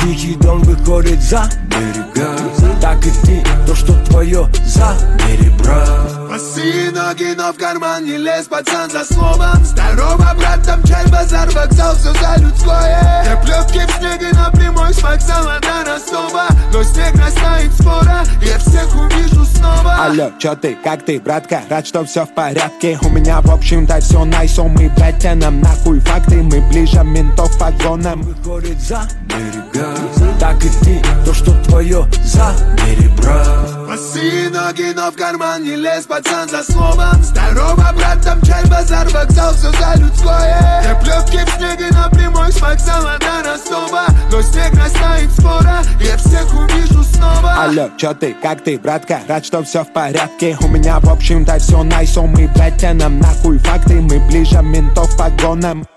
Тихий дон выходит за берега. Так и ты, то, что твое, забери, брат. Босые ноги, но в карман не лез, пацан, за словом. Здорово, брат, там чай, базар, вокзал, все за людское. Я плетки в снеге напрямую с вокзала до Ростова. Но снег растает скоро, я всех увижу снова. Алло, чё ты, как ты, братка? Рад, что все в порядке. У меня, в общем-то, все найсо. Мы, блядь, нам нахуй факты. Мы ближе ментов погонам. Выходит за берега. Так и ты, то, что твое, забери, брат. Босые ноги, но в карман не лез, пацан, за словом. Здорово, брат, там чай, базар, вокзал, все за людское. Я плетки в снеге напрямую с вокзала до Ростова. Но снег растает скоро, я всех увижу снова. Алло, чё ты, как ты, братка? Рад, что все в порядке. У меня, в общем-то, все найсо. Мы, блядь, нам нахуй факты. Мы ближе ментов погонам.